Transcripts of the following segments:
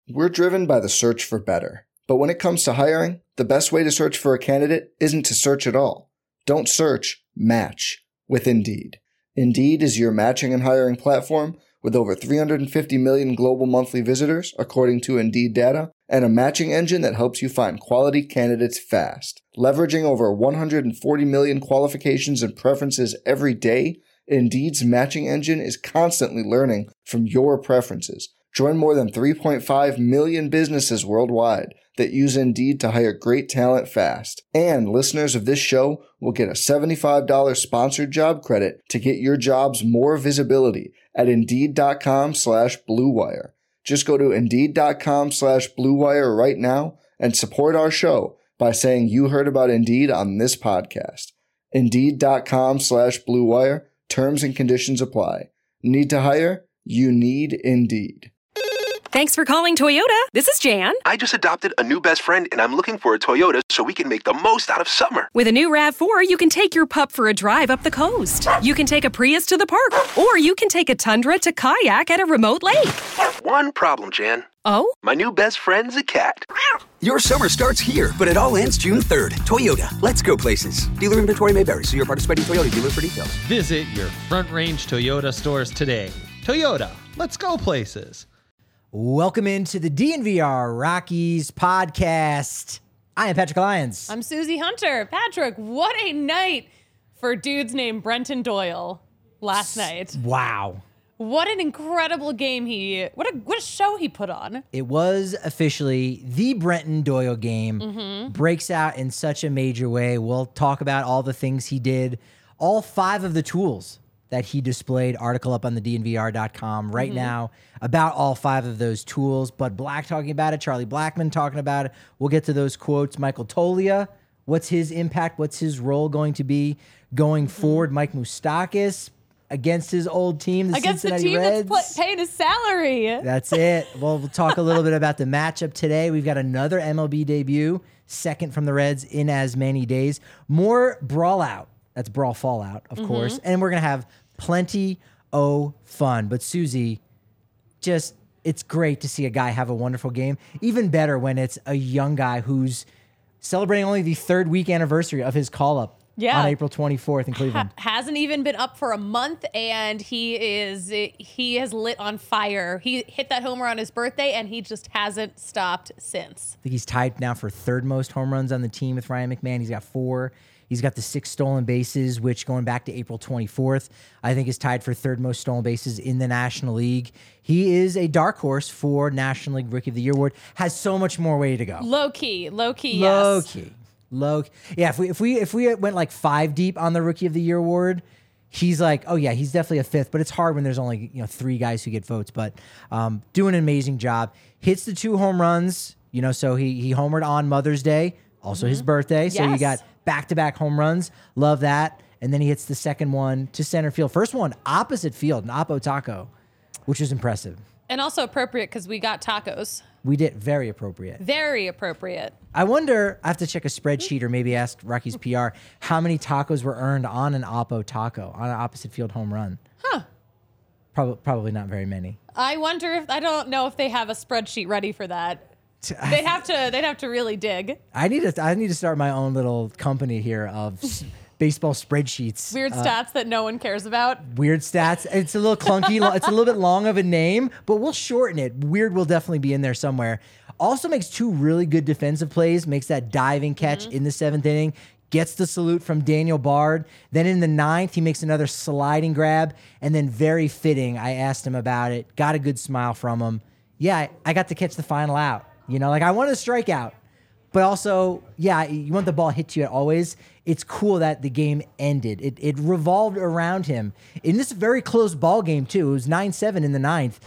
We're driven by the search for better. But when it comes to hiring, the best way to search for a candidate isn't to search at all. Don't search, match with Indeed. Indeed is your matching and hiring platform with over 350 million global monthly visitors, according to Indeed data, and a matching engine that helps you find quality candidates fast. Leveraging over 140 million qualifications and preferences every day, Indeed's matching engine is constantly learning from your preferences. Join more than 3.5 million businesses worldwide that use Indeed to hire great talent fast. And listeners of this show will get a $75 sponsored job credit to get your jobs more visibility at Indeed.com/Blue Wire. Just go to Indeed.com/Blue Wire right now and support our show by saying you heard about Indeed on this podcast. Indeed.com/Blue Wire. Terms and conditions apply. Need to hire? You need Indeed. Thanks for calling Toyota. This is Jan. I just adopted a new best friend, and I'm looking for a Toyota so we can make the most out of summer. With a new RAV4, you can take your pup for a drive up the coast. You can take a Prius to the park, or you can take a Tundra to kayak at a remote lake. One problem, Jan. Oh? My new best friend's a cat. Your summer starts here, but it all ends June 3rd. Toyota, let's go places. Dealer inventory may vary. See your participating Toyota dealer for details. Visit your Front Range Toyota stores today. Toyota, let's go places. Welcome into the DNVR Rockies podcast. I am Patrick Lyons. I'm Susie Hunter. Patrick, what a night for dudes named Brenton Doyle last night. Wow. What an incredible game what a show he put on. It was officially the Brenton Doyle game. Breaks out in such a major way. We'll talk about all the things he did, all 5 of the tools that he displayed. Article up on the DNVR.com right now about all 5 of those tools. Bud Black talking about it, Charlie Blackmon talking about it. We'll get to those quotes. Michael Tolia, what's his impact? What's his role going to be going forward? Mike Moustakas against his old team, the Against Cincinnati the team Reds. that's paying his salary. That's it. Well, we'll talk a little bit about the matchup today. We've got another MLB debut, second from the Reds in as many days. More brawl out. That's brawl fallout, of course. And we're going to have plenty of fun. But Susie, it's great to see a guy have a wonderful game. Even better when it's a young guy who's celebrating only the 3rd week anniversary of his call-up on April 24th in Cleveland. Hasn't even been up for a month, and he has lit on fire. He hit that homer on his birthday, and he just hasn't stopped since. I think he's tied now for 3rd most home runs on the team with Ryan McMahon. He's got 4. He's got the 6 stolen bases, which going back to April 24th, I think is tied for 3rd most stolen bases in the National League. He is a dark horse for National League Rookie of the Year award. Has so much more way to go. Low key, yes. Yeah, if we went like 5 deep on the Rookie of the Year award, he's like, oh yeah, he's definitely a 5th. But it's hard when there's only 3 guys who get votes. But doing an amazing job. Hits the 2 home runs. So he homered on Mother's Day, also his birthday. So you got back-to-back home runs. Love that. And then he hits the second one to center field. First one opposite field, an Oppo Taco, which is impressive. And also appropriate because we got tacos. We did. Very appropriate. Very appropriate. I wonder, I have to check a spreadsheet or maybe ask Rocky's PR, how many tacos were earned on an Oppo Taco, on an opposite field home run? Huh. Probably not very many. I don't know if they have a spreadsheet ready for that. They'd have to really dig. I need to start my own little company here of baseball spreadsheets. Weird stats that no one cares about. Weird stats. It's a little clunky. It's a little bit long of a name, but we'll shorten it. Weird will definitely be in there somewhere. Also makes 2 really good defensive plays. Makes that diving catch in the 7th inning. Gets the salute from Daniel Bard. Then in the 9th, he makes another sliding grab. And then very fitting, I asked him about it. Got a good smile from him. Yeah, I got to catch the final out. I wanted a strikeout. But also, you want the ball hit to you always. It's cool that the game ended. It revolved around him. In this very close ball game, too. It was 9-7 in the 9th.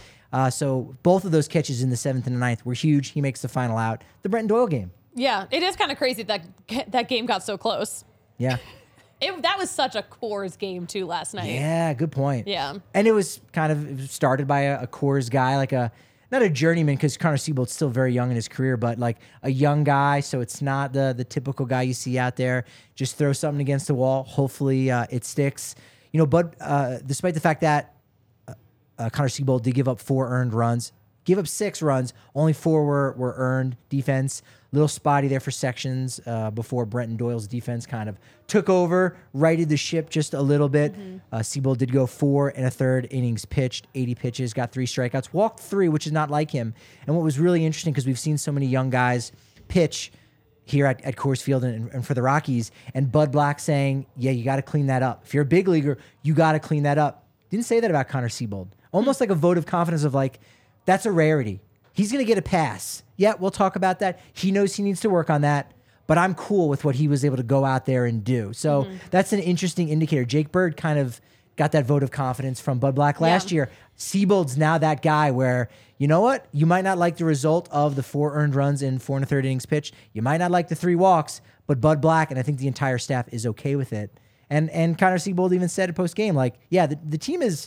So both of those catches in the 7th and the 9th were huge. He makes the final out. The Brenton Doyle game. Yeah, it is kind of crazy that game got so close. Yeah. That was such a Coors game, too, last night. Yeah, good point. Yeah. And it was started by a Coors guy, like not a journeyman, because Connor Seabold's still very young in his career, but like a young guy, so it's not the typical guy you see out there. Just throw something against the wall. Hopefully it sticks. But despite the fact that Connor Seabold did give up 4 earned runs, Give up 6 runs. Only 4 were earned defense. Little spotty there for sections before Brenton Doyle's defense kind of took over, righted the ship just a little bit. Seabold did go 4 1/3 innings pitched, 80 pitches, got 3 strikeouts, walked 3, which is not like him. And what was really interesting, because we've seen so many young guys pitch here at Coors Field and for the Rockies, and Bud Black saying, yeah, you got to clean that up. If you're a big leaguer, you got to clean that up. Didn't say that about Connor Seabold. Almost like a vote of confidence of like, that's a rarity. He's going to get a pass. Yeah, we'll talk about that. He knows he needs to work on that, but I'm cool with what he was able to go out there and do. So that's an interesting indicator. Jake Bird kind of got that vote of confidence from Bud Black last year. Seabold's now that guy where, you know what? You might not like the result of the 4 earned runs in 4 1/3 innings pitched. You might not like the 3 walks, but Bud Black, and I think the entire staff is okay with it. And Connor Seabold even said at post-game, like, yeah, the team has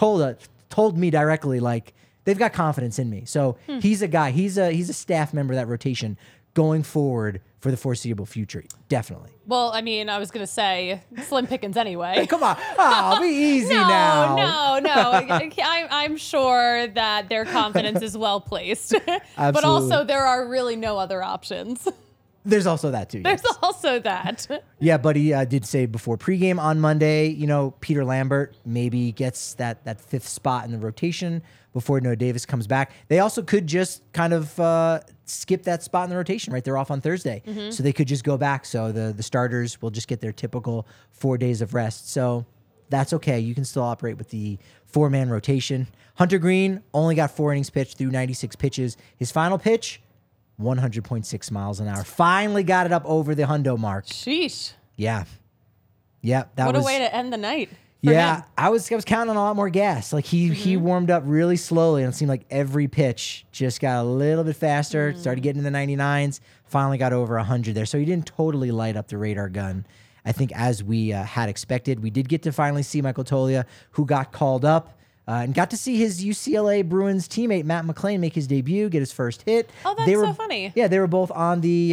told me directly, like, they've got confidence in me. So he's a guy. He's a staff member of that rotation going forward for the foreseeable future. Definitely. Well, I mean, I was going to say slim pickings anyway. Come on. Oh, be easy now. No. I'm sure that their confidence is well placed. But also, there are really no other options. There's also that too. There's also that. Yeah, but he did say before pregame on Monday, you know, Peter Lambert maybe gets that 5th spot in the rotation before Noah Davis comes back. They also could just kind of skip that spot in the rotation, right? They're off on Thursday. So they could just go back. So the starters will just get their typical 4 days of rest. So that's okay. You can still operate with the 4-man rotation. Hunter Green only got 4 innings pitched through 96 pitches. His final pitch, 100.6 miles an hour. Finally got it up over the hundo mark. Sheesh. Yeah. Yeah. What a way to end the night. Yeah. I was counting on a lot more gas. Like he warmed up really slowly, and it seemed like every pitch just got a little bit faster, started getting in the 99s, finally got over 100 there. So he didn't totally light up the radar gun, I think, as we had expected. We did get to finally see Michael Toglia, who got called up. And got to see his UCLA Bruins teammate, Matt McLain, make his debut, get his first hit. Oh, that's so funny. Yeah, they were both on the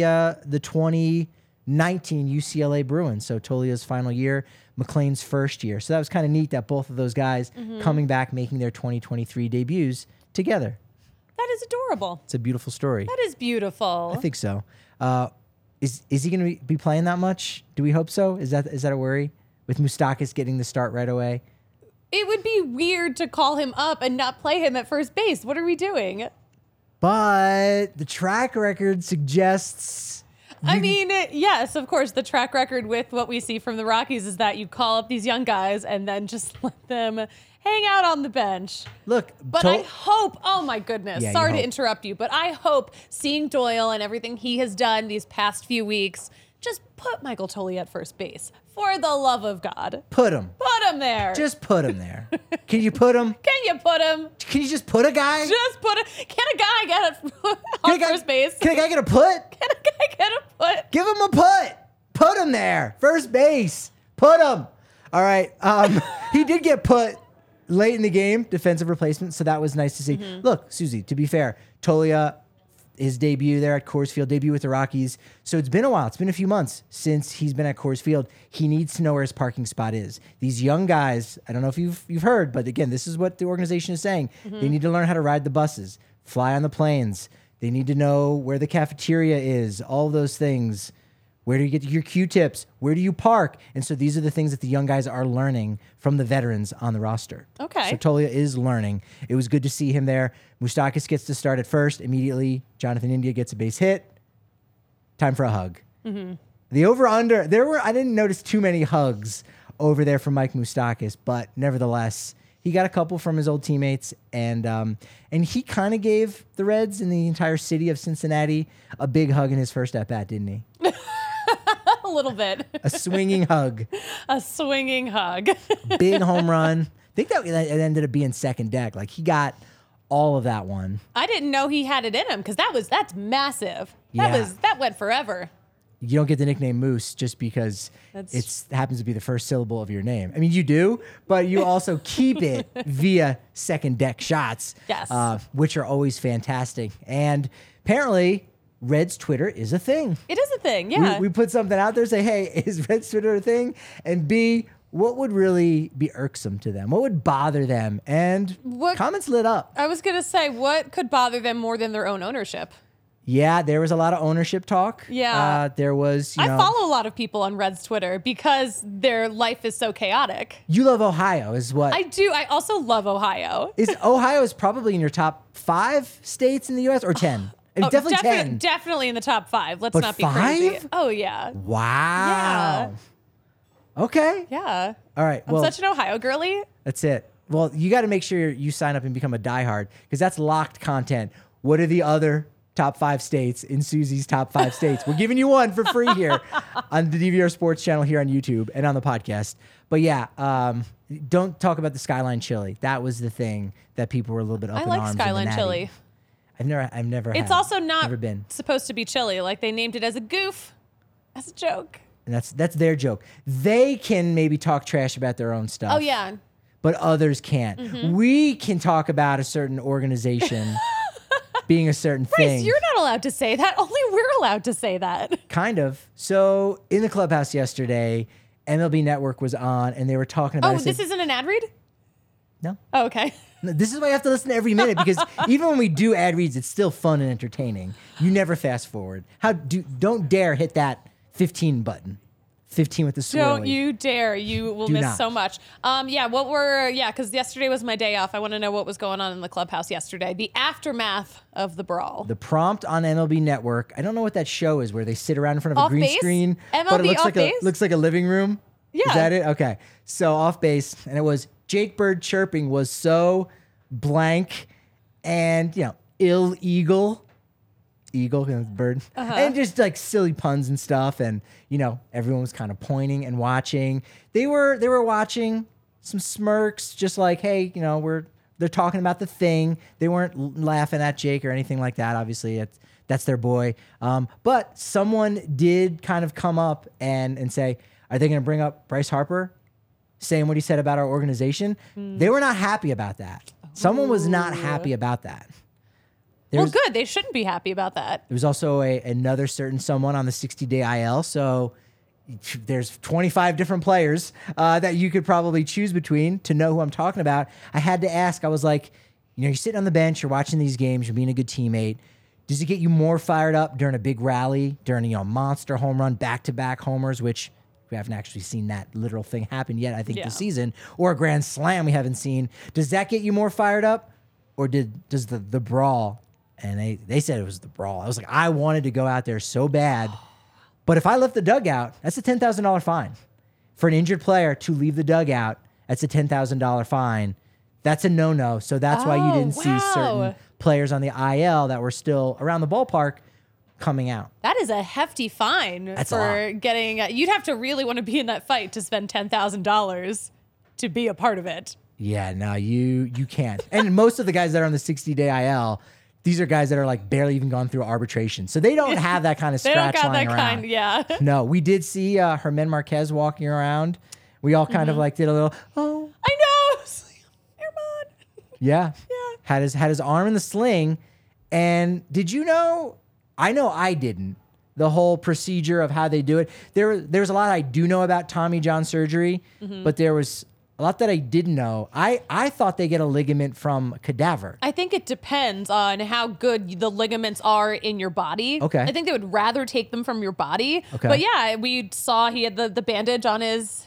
2019 UCLA Bruins. So Tolia's final year, McLain's first year. So that was kind of neat that both of those guys coming back, making their 2023 debuts together. That is adorable. It's a beautiful story. That is beautiful. I think so. Is he going to be playing that much? Do we hope so? Is that a worry? With Moustakas getting the start right away? It would be weird to call him up and not play him at first base. What are we doing? But the track record suggests... I mean, yes, of course, the track record with what we see from the Rockies is that you call up these young guys and then just let them hang out on the bench. Look, but I hope, oh my goodness, Yeah, sorry to interrupt you, but I hope seeing Doyle and everything he has done these past few weeks, just put Michael Toglia at first base. For the love of God. Put him. Put him there. Just put him there. Can you put him? Can you put him? Can you just put a guy? Just put a... Can a guy get on first base? Can a guy get a put? Can a guy get a put? Give him a put. Put him there. First base. Put him. All right. He did get put late in the game, defensive replacement, so that was nice to see. Look, Susie, to be fair, Toglia, his debut there at Coors Field, debut with the Rockies. So it's been a while. It's been a few months since he's been at Coors Field. He needs to know where his parking spot is. These young guys, I don't know if you've heard, but again, this is what the organization is saying. They need to learn how to ride the buses, fly on the planes. They need to know where the cafeteria is, all those things. Where do you get your Q-tips? Where do you park? And so these are the things that the young guys are learning from the veterans on the roster. Okay. So Toglia is learning. It was good to see him there. Moustakas gets to start at first. Immediately, Jonathan India gets a base hit. Time for a hug. The over-under, I didn't notice too many hugs over there from Mike Moustakas, but nevertheless, he got a couple from his old teammates, and he kind of gave the Reds and the entire city of Cincinnati a big hug in his first at-bat, didn't he? A little bit. A swinging hug. A swinging hug. Big home run. I think that it ended up being second deck. Like, he got all of that one. I didn't know he had it in him because that's massive. Yeah. That went forever. You don't get the nickname Moose just because it happens to be the first syllable of your name. I mean, you do, but you also keep it via second deck shots, yes, which are always fantastic. And apparently, Reds Twitter is a thing. It is a thing, yeah. We put something out there, say, hey, is Reds Twitter a thing? And B, what would really be irksome to them? What would bother them? And comments lit up. I was going to say, what could bother them more than their own ownership? Yeah, there was a lot of ownership talk. Yeah. There was, I follow a lot of people on Red's Twitter because their life is so chaotic. You love Ohio is what? I do. I also love Ohio. Ohio is probably in your top 5 states in the U.S. or 10? Definitely 10. Definitely in the top 5. Let's But not be 5? crazy. Oh, yeah. Wow. Yeah. Okay. Yeah. All right. I'm such an Ohio girly. That's it. Well, you got to make sure you sign up and become a diehard because that's locked content. What are the other top 5 states in Susie's top 5 states? We're giving you one for free here on the DVR Sports channel here on YouTube and on the podcast. But yeah, don't talk about the Skyline chili. That was the thing that people were a little bit up in arms. I like Skyline chili. I've never. It's had. also not never been supposed to be chili. Like they named it as a goof, as a joke. And that's their joke. They can maybe talk trash about their own stuff. Oh yeah. But others can't. Mm-hmm. We can talk about a certain organization being a certain thing. Bryce, you're not allowed to say that. Only we're allowed to say that. Kind of. So in the clubhouse yesterday, MLB Network was on, and they were talking about. Oh, this isn't an ad read? No. Oh, okay. No, this is why you have to listen every minute because even when we do ad reads, it's still fun and entertaining. You never fast forward. Don't dare hit that 15 button. 15 with the swirly. Don't you dare. You will miss not. so much. Because yesterday was my day off. I want to know what was going on in the clubhouse yesterday. The aftermath of the brawl. The prompt on MLB Network. I don't know what that show is where they sit around in front of Off a green base? screen. MLB but it Off Base? looks like a living room. Yeah. Is that it? Okay. So Off Base. And it was Jake Bird chirping was so blank and, illegal. Eagle, bird, and just like silly puns and stuff, and everyone was kind of pointing and watching. They were watching some smirks, just like, hey, they're talking about the thing. They weren't laughing at Jake or anything like that. Obviously, that's their boy. But someone did kind of come up and say, are they going to bring up Bryce Harper, saying what he said about our organization? They were not happy about that. Someone was not happy about that. Good. They shouldn't be happy about that. There was also another certain someone on the 60-day IL. So there's 25 different players that you could probably choose between to know who I'm talking about. I had to ask. I was like, you're sitting on the bench, you're watching these games, you're being a good teammate. Does it get you more fired up during a big rally, during monster home run, back-to-back homers, which we haven't actually seen that literal thing happen yet, I think, this season, or a grand slam we haven't seen. Does that get you more fired up? Or does the brawl... And they said it was the brawl. I was like, I wanted to go out there so bad. But if I left the dugout, that's a $10,000 fine. For an injured player to leave the dugout, that's a $10,000 fine. That's a no-no. So that's why you didn't see certain players on the IL that were still around the ballpark coming out. That is a hefty fine for getting... You'd have to really want to be in that fight to spend $10,000 to be a part of it. Yeah, no, you can't. And most of the guys that are on the 60-day IL... These are guys that are like barely even gone through arbitration. So they don't have that kind of scratch lying around. Yeah. No, we did see Herman Marquez walking around. We all kind of like did a little, oh. I know. Herman. Yeah. Had his arm in the sling. And did you know, I know I didn't, the whole procedure of how they do it. There's a lot I do know about Tommy John surgery, but there was a lot that I didn't know. I thought they get a ligament from cadaver. I think it depends on how good the ligaments are in your body. Okay. I think they would rather take them from your body. Okay. But yeah, we saw he had the bandage on his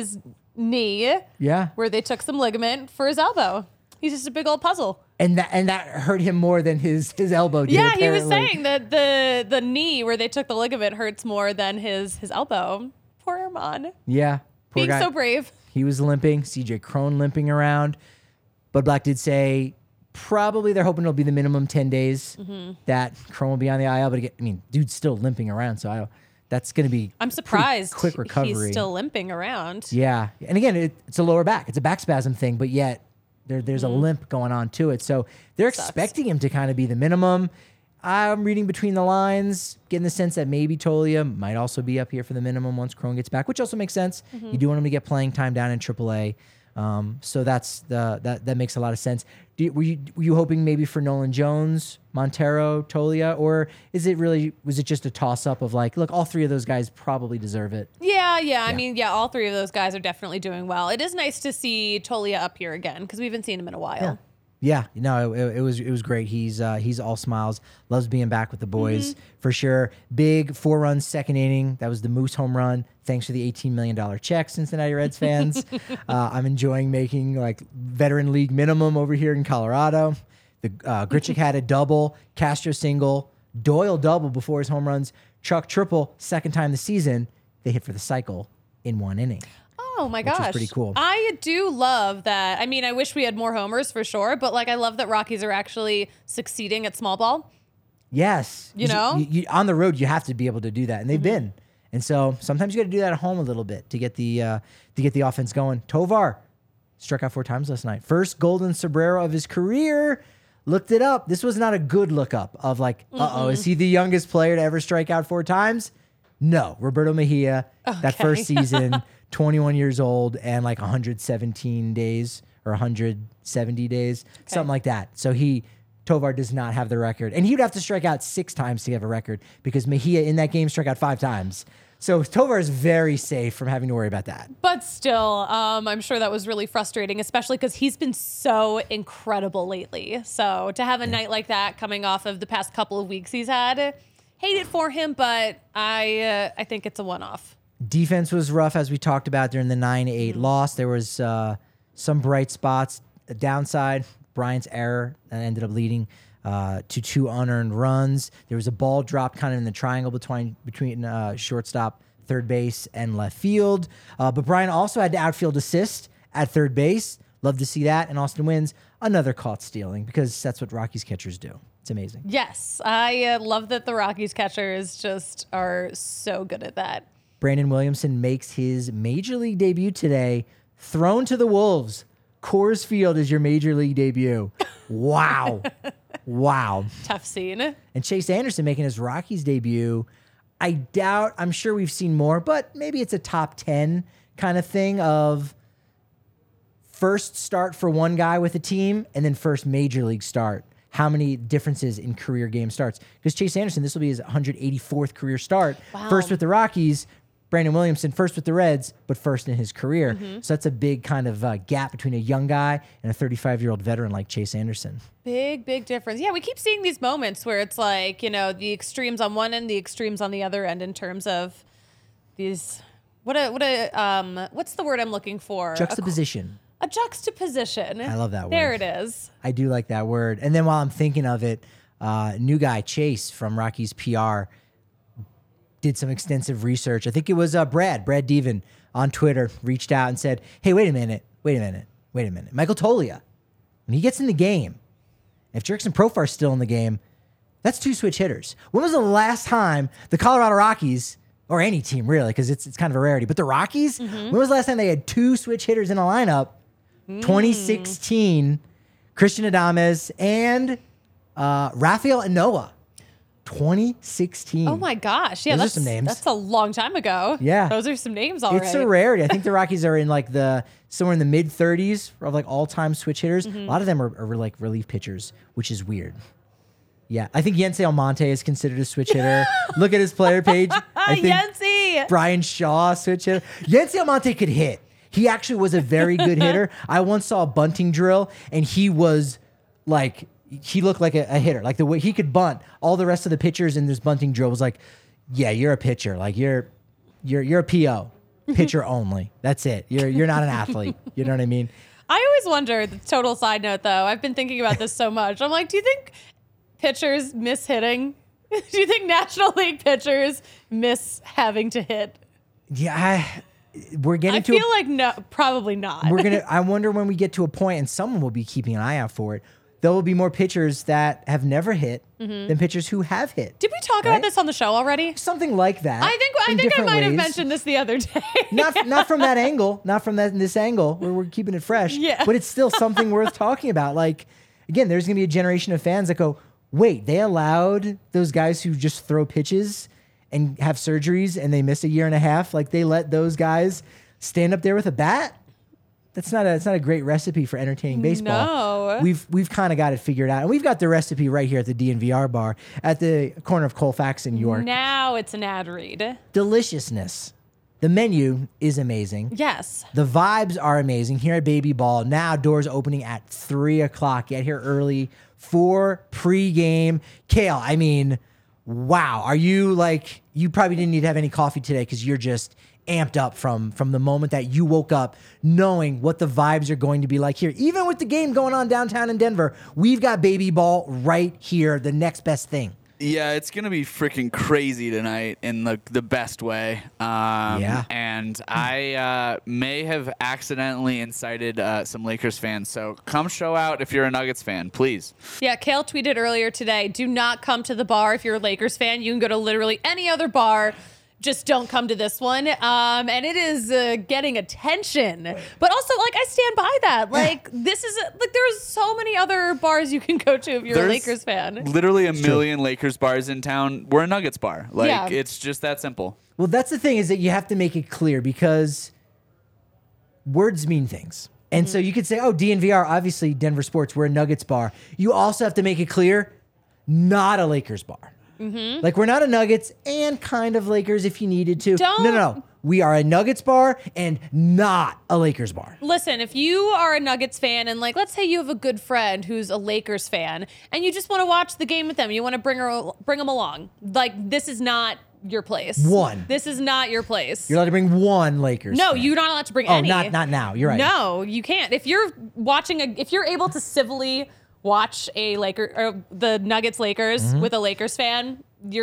knee. Yeah. Where they took some ligament for his elbow. He's just a big old puzzle. And that hurt him more than his elbow did. Yeah, apparently. he was saying that the knee where they took the ligament hurts more than his elbow. Poor Herman. Yeah. Poor Being guy. so brave. He was limping. CJ Cron limping around. Bud Black did say probably they're hoping it'll be the minimum 10 days that Cron will be on the IL. But again, dude's still limping around. So that's going to be I'm surprised quick recovery. He's still limping around. Yeah. And again, it's a lower back. It's a back spasm thing, but yet there's a limp going on to it. So they're expecting him to kind of be the minimum. I'm reading between the lines, getting the sense that maybe Tolia might also be up here for the minimum once Cron gets back, which also makes sense. You do want him to get playing time down in AAA. So that makes a lot of sense. Were you hoping maybe for Nolan Jones, Montero, Tolia, or was it just a toss up of like, look, all three of those guys probably deserve it? Yeah. I mean, all three of those guys are definitely doing well. It is nice to see Tolia up here again because we haven't seen him in a while. Yeah, no, it was great. He's all smiles, loves being back with the boys for sure. Big 4-run second inning. That was the Moose home run. Thanks for the $18 million check, Cincinnati Reds fans. I'm enjoying making like veteran league minimum over here in Colorado. The Grichuk had a double, Castro single, Doyle double before his home runs, Chuck triple, second time this season. They hit for the cycle in one inning. Oh my gosh. Which is pretty cool. I do love that. I mean, I wish we had more homers for sure, but like I love that Rockies are actually succeeding at small ball. Yes. You know? You, on the road, you have to be able to do that, and they've been. And so sometimes you got to do that at home a little bit to get the offense going. Tovar struck out 4 times last night. First golden sombrero of his career. Looked it up. This was not a good look up of like, is he the youngest player to ever strike out 4 times? No. Roberto Mejia, that first season, 21 years old and like 117 days or 170 days, something like that. So Tovar does not have the record. And he would have to strike out 6 times to have a record because Mejia in that game struck out 5 times. So Tovar is very safe from having to worry about that. But still, I'm sure that was really frustrating, especially because he's been so incredible lately. So to have a night like that coming off of the past couple of weeks he's had, hate it for him, but I think it's a one-off. Defense was rough, as we talked about during the 9-8 loss. There was some bright spots. A downside, Bryant's error ended up leading to 2 unearned runs. There was a ball dropped kind of in the triangle between shortstop, third base, and left field. But Bryant also had to outfield assist at third base. Love to see that. And Austin Wins, another caught stealing because that's what Rockies catchers do. It's amazing. Yes, I love that the Rockies catchers just are so good at that. Brandon Williamson makes his major league debut today. Thrown to the Wolves. Coors Field is your major league debut. Wow. Wow. Tough scene. And Chase Anderson making his Rockies debut. I'm sure we've seen more, but maybe it's a top 10 kind of thing of first start for one guy with a team and then first major league start. How many differences in career game starts? Because Chase Anderson, this will be his 184th career start. Wow. First with the Rockies. Brandon Williamson, first with the Reds, but first in his career. So that's a big kind of gap between a young guy and a 35-year-old veteran like Chase Anderson. Big difference. Yeah, we keep seeing these moments where it's like, the extremes on one end, the extremes on the other end in terms of these, what's the word I'm looking for? Juxtaposition. A juxtaposition. I love that word. There it is. I do like that word. And then while I'm thinking of it, new guy, Chase from Rockies PR, did some extensive research. I think it was Brad Deven on Twitter reached out and said, hey, wait a minute. Michael Tolia, when he gets in the game, if Jurickson Profar's still in the game, that's 2 switch hitters. When was the last time the Colorado Rockies, or any team really, because it's kind of a rarity, but the Rockies, when was the last time they had 2 switch hitters in a lineup? 2016, Christian Adames and Rafael Anoa. 2016. Oh my gosh. Yeah, those are some names. That's a long time ago. Yeah. Those are some names already. It's a rarity. I think the Rockies are in like somewhere in the mid 30s of like all-time switch hitters. A lot of them are like relief pitchers, which is weird. Yeah. I think Yency Almonte is considered a switch hitter. Look at his player page. I think Yency. Brian Shaw, switch hitter. Yency Almonte could hit. He actually was a very good hitter. I once saw a bunting drill and he was like, he looked like a hitter, like the way he could bunt. All the rest of the pitchers in this bunting drill was like, yeah, you're a pitcher. Like you're a PO, pitcher only. That's it. You're not an athlete. You know what I mean? I always wonder, the total side note though, I've been thinking about this so much. I'm like, do you think pitchers miss hitting? Do you think National League pitchers miss having to hit? Yeah, we're getting I feel like no, probably not. I wonder when we get to a point, and someone will be keeping an eye out for it, there will be more pitchers that have never hit than pitchers who have hit. Did we talk about this on the show already? Something like that. I think I might have mentioned this the other day. not from that angle, not from this angle where we're keeping it fresh. Yeah. But it's still something worth talking about. Like, again, there's going to be a generation of fans that go, wait, they allowed those guys who just throw pitches and have surgeries and they miss a year and a half? Like, they let those guys stand up there with a bat? It's not a great recipe for entertaining baseball. No. We've kind of got it figured out. And we've got the recipe right here at the DNVR bar at the corner of Colfax and York. Now it's an ad read. Deliciousness. The menu is amazing. Yes. The vibes are amazing here at Baby Ball. Now doors opening at 3 o'clock. Get here early for pregame. Kale, I mean, wow. Are you like, you probably didn't need to have any coffee today because you're just amped up from the moment that you woke up knowing what the vibes are going to be like here. Even with the game going on downtown in Denver, we've got Baby Ball right here, the next best thing. Yeah, it's going to be freaking crazy tonight in the best way. Yeah. And I may have accidentally incited some Lakers fans. So come show out if you're a Nuggets fan, please. Yeah, Kale tweeted earlier today, do not come to the bar if you're a Lakers fan. You can go to literally any other bar. Just don't come to this one. And it is getting attention. But also, like, I stand by that. Like, this is, like, there's so many other bars you can go to if you're a Lakers fan. Literally a million Lakers bars in town. We're a Nuggets bar. Like, Yeah. It's just that simple. Well, that's the thing, is that you have to make it clear because words mean things. And so you could say, oh, DNVR, obviously Denver Sports, we're a Nuggets bar. You also have to make it clear, not a Lakers bar. Like, we're not a Nuggets and kind of Lakers if you needed to. No. We are a Nuggets bar and not a Lakers bar. Listen, if you are a Nuggets fan and, like, let's say you have a good friend who's a Lakers fan and you just want to watch the game with them, you want to bring them along. Like, this is not your place. This is not your place. You're allowed to bring one Lakers No, fan. you're not allowed to bring any. not now. You're right. No, you can't. If you're watching if you're able to civilly watch the Nuggets Lakers with a Lakers fan,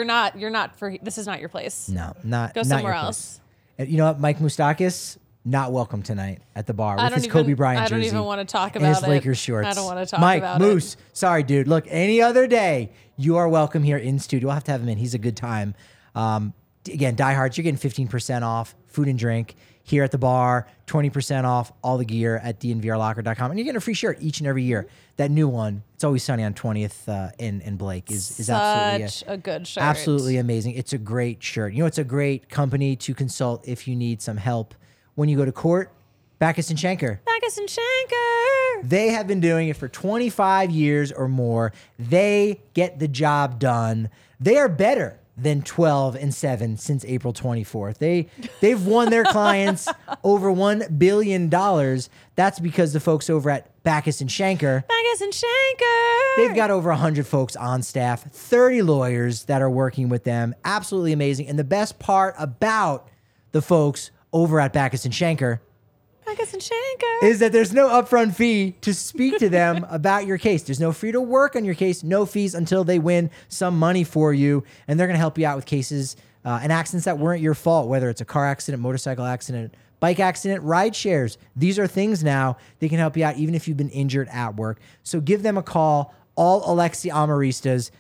this is not your place. No, not Go not somewhere your place. else. And you know what? Mike Moustakis, not welcome tonight at the bar with his Kobe Bryant jersey. I don't even want to talk and about his it. Lakers shorts. I don't want to talk Mike, about Moose, it. sorry, dude. Look, any other day, you are welcome here in studio. We'll have to have him in. He's a good time. Again, diehards, you're getting 15% off food and drink here at the bar, 20% off all the gear at dnvrlocker.com. And you're getting a free shirt each and every year. That new one, It's Always Sunny on 20th in Blake, is absolutely such a good shirt. Absolutely amazing. It's a great shirt. You know, it's a great company to consult if you need some help when you go to court. Backus and Schenker. Backus and Schenker. They have been doing it for 25 years or more. They get the job done. They are better than 12-7 since April 24th. They've won their clients over $1 billion. That's because the folks over at Backus and Schenker. Backus and Schenker. They've got over 100 folks on staff, 30 lawyers that are working with them. Absolutely amazing. And the best part about the folks over at Backus and Schenker Backus and Schenker is that there's no upfront fee to speak to them about your case. There's no fee to work on your case, no fees until they win some money for you. And they're going to help you out with cases and accidents that weren't your fault, whether it's a car accident, motorcycle accident, bike accident, ride shares. These are things now they can help you out even if you've been injured at work. So give them a call. All Alexi Amoristas,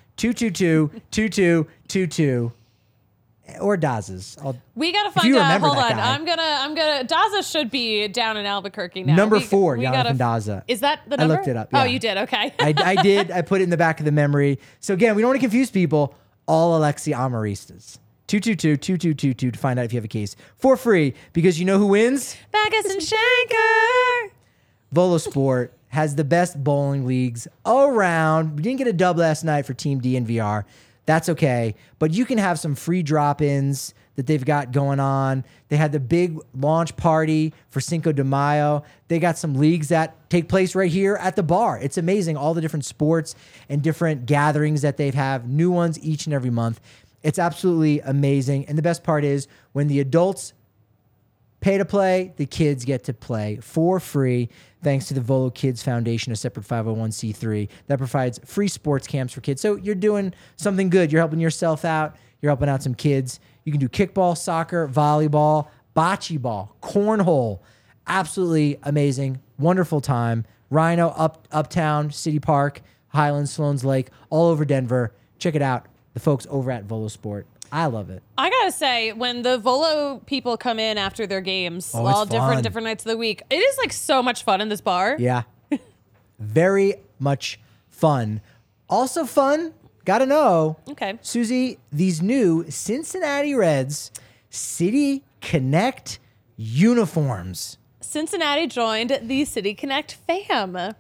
222-2222. Or Daz's. We gotta find out. Hold on. I'm gonna. Daza should be down in Albuquerque now. Number 4, Jonathan Daza. Is that the number? I looked it up. Oh, yeah. you did. Okay. I did. I put it in the back of the memory. So again, we don't want to confuse people. All Alexi Amoristas. 222-2222 to find out if you have a case for free, because you know who wins? Backus and Schenker. Volo Sport has the best bowling leagues around. We didn't get a dub last night for Team DNVR. That's okay. But you can have some free drop-ins that they've got going on. They had the big launch party for Cinco de Mayo. They got some leagues that take place right here at the bar. It's amazing, all the different sports and different gatherings that they have, new ones each and every month. It's absolutely amazing. And the best part is when the adults pay to play, the kids get to play for free, thanks to the Volo Kids Foundation, a separate 501c3 that provides free sports camps for kids. So you're doing something good. You're helping yourself out. You're helping out some kids. You can do kickball, soccer, volleyball, bocce ball, cornhole. Absolutely amazing. Wonderful time. Rhino, Uptown, City Park, Highlands, Sloan's Lake, all over Denver. Check it out. The folks over at Volo Sport. I love it. I gotta say, when the Volo people come in after their games, all it's fun. different nights of the week, it is like so much fun in this bar. Yeah. Very much fun. Also fun, gotta know, Okay. Susie, these new Cincinnati Reds City Connect uniforms. Cincinnati joined the City Connect fam.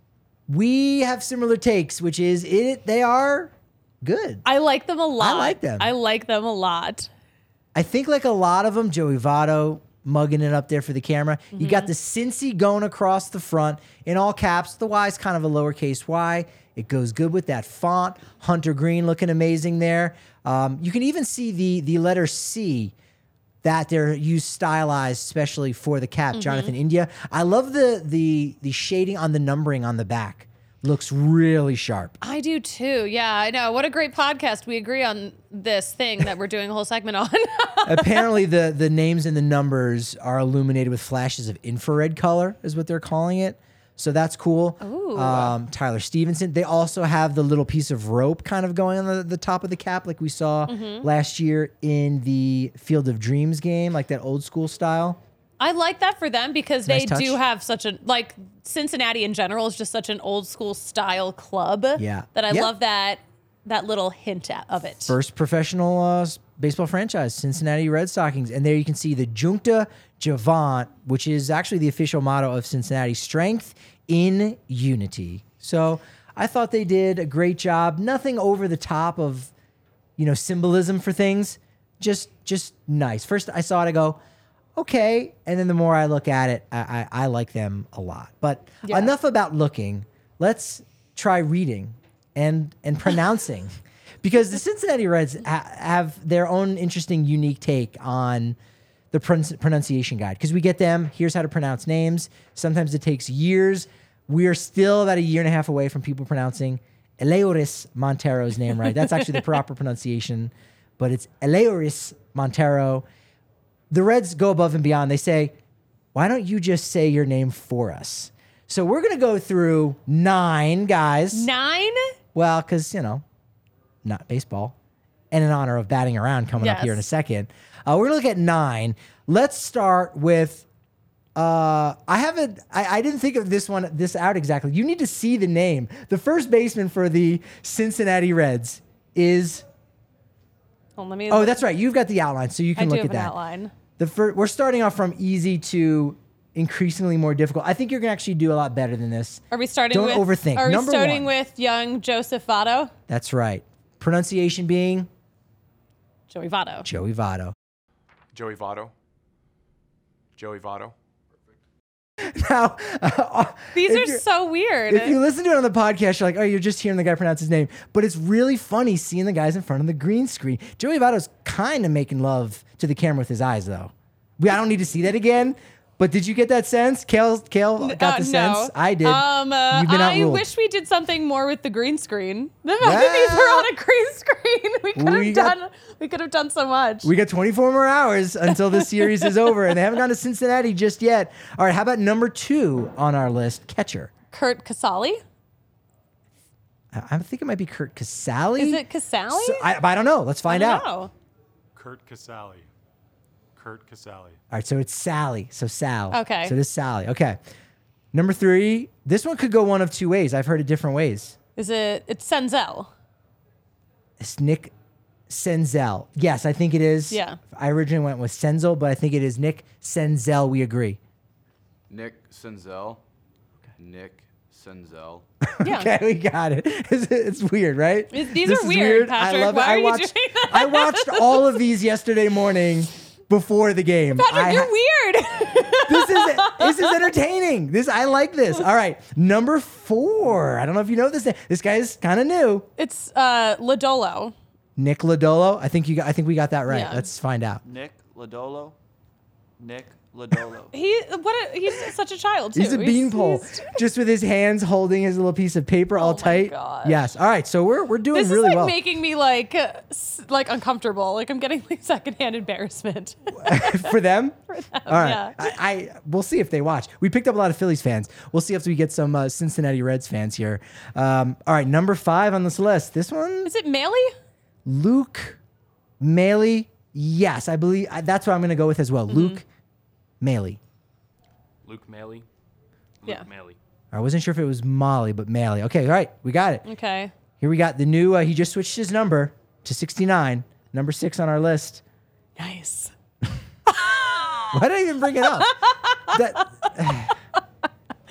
We have similar takes, which is they are good. I like them a lot. I like them. I like them a lot. I think like a lot of them, Joey Votto mugging it up there for the camera. You got the Cincy going across the front in all caps. The Y is kind of a lowercase y. It goes good with that font. Hunter Green looking amazing there. You can even see the letter C that they're used stylized especially for the cap, Jonathan India. I love the shading on the numbering on the back. Looks really sharp. I do too. Yeah, I know. What a great podcast. We agree on this thing that we're doing a whole segment on. Apparently the names and the numbers are illuminated with flashes of infrared color is what they're calling it. So that's cool. Ooh. Tyler Stevenson. They also have the little piece of rope kind of going on the top of the cap like we saw last year in the Field of Dreams game, like that old school style. I like that for them because Nice they touch. do have such a, like, Cincinnati in general is just such an old school style club. Yeah. That I Yeah. love that little hint of it. First professional baseball franchise, Cincinnati Red Stockings. And there you can see the Junta Javant, which is actually the official motto of Cincinnati, strength in unity. So I thought they did a great job. Nothing over the top of, symbolism for things. Just nice. First I saw it, I go, okay. And then the more I look at it, I like them a lot. But enough about looking. Let's try reading and pronouncing. Because the Cincinnati Reds have their own interesting, unique take on the pronunciation guide. Because we get them, here's how to pronounce names. Sometimes it takes years. We are still about a year and a half away from people pronouncing Eleoris Montero's name right. That's actually the proper pronunciation. But it's Eleoris Montero. The Reds go above and beyond. They say, why don't you just say your name for us? So we're going to go through 9 guys. 9? Well, because, not baseball. And in honor of batting around coming up here in a second. We're going to look at 9. Let's start with, I didn't think of this out exactly. You need to see the name. The first baseman for the Cincinnati Reds is... Oh, that's right. You've got the outline, so you can look at that. I do have an outline. We're starting off from easy to increasingly more difficult. I think you're going to actually do a lot better than this. Are we starting Don't with... overthink. Are we Number starting 1. with young Joseph Votto? That's right. Pronunciation being? Joey Votto. Joey Votto. Joey Votto. Joey Votto. Now, These are so weird. If you listen to it on the podcast, you're like, oh, you're just hearing the guy pronounce his name. But it's really funny seeing the guys in front of the green screen. Joey Votto's kind of making love to the camera with his eyes, though. I don't need to see that again. But did you get that sense? Kale got the sense? I did. You've been I outruled. wish we did something more with the green screen. These were on a green screen. We could have done so much. We got 24 more hours until the series is over, and they haven't gone to Cincinnati just yet. All right, how about number 2 on our list? Catcher. Kurt Casale? I think it might be Kurt Casale. Is it Casale? So, I don't know. Let's find out. Know. Kurt Casale. Kurt Casale. All right, so it's Sally. So Sal. Okay. So it is Sally. Okay. Number 3. This one could go one of 2 ways. I've heard it different ways. Is it? It's Senzel. It's Nick Senzel. Yes, I think it is. Yeah. I originally went with Senzel, but I think it is Nick Senzel. We agree. Nick Senzel. Nick Senzel. Yeah. Okay, we got it. It's weird, right? These This are is weird, Patrick. I love Why it. are you doing that? I watched all of these yesterday morning before the game. Patrick, you're weird. This is entertaining. I like this. All right, number 4. I don't know if you know this. This guy is kind of new. It's Lodolo. Nick Lodolo. I think we got that right. Yeah. Let's find out. Nick Lodolo. Nick Lodolo. He's such a child too. He's a beanpole, just with his hands holding his little piece of paper all tight. gosh. Yes. All right. So we're doing This really is well. making me like uncomfortable. Like I'm getting like secondhand embarrassment. For them? For them, All right. yeah. We'll see if they watch. We picked up a lot of Phillies fans. We'll see if we get some Cincinnati Reds fans here. All right, number 5 on this list. This one? Is it Maley? Luke Maley. Yes, I believe that's what I'm going to go with as well. Luke Maley. Luke Maley. Yeah. Maley. I wasn't sure if it was Molly, but Maley. Okay, all right, we got it. Okay. Here we got the new, he just switched his number to 69, number 6 on our list. Nice. Why did I even bring it up?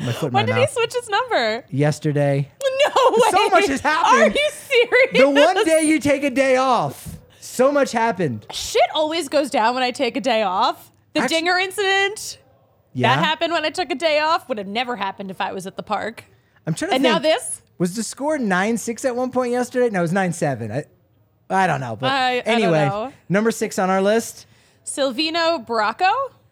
my foot in When my did he mouth. switch his number? Yesterday. No way. So much has happened. Are you serious? The one day you take a day off. So much happened. Shit always goes down when I take a day off. The Actu- Dinger incident. Yeah. That happened when I took a day off. Would have never happened if I was at the park. I'm trying to And think. now this? Was the score 9-6 at one point yesterday? No, it was 9-7. I don't know. But I don't anyway, know. number 6 on our list. Silvino Bracco?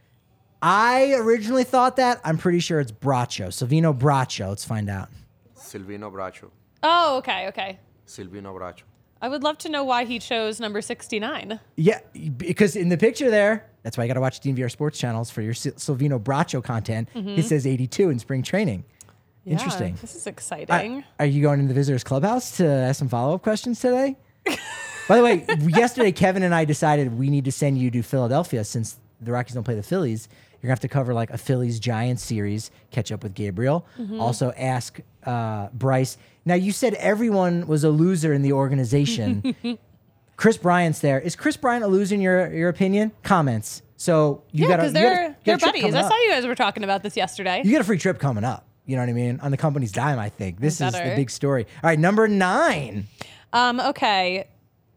I originally thought that. I'm pretty sure it's Braccio. Silvino Braccio. Let's find out. Silvino Braccio. Oh, okay. Silvino Braccio. I would love to know why he chose number 69. Yeah, because in the picture there, that's why you got to watch DNVR sports channels for your Silvino Braccio content. It says 82 in spring training. Yeah, Interesting. This is exciting. Are you going into the visitors clubhouse to ask some follow-up questions today? By the way, yesterday Kevin and I decided we need to send you to Philadelphia since the Rockies don't play the Phillies. You're gonna have to cover like a Phillies Giants series, catch up with Gabriel. Also ask Bryce. Now you said everyone was a loser in the organization. Chris Bryant's there. Is Chris Bryant a loser in your opinion? Comments. So you got because they're buddies. I saw you guys were talking about this yesterday. You got a free trip coming up. You know what I mean? On the company's dime, I think. This is the Better. big story. All right, number 9. Okay.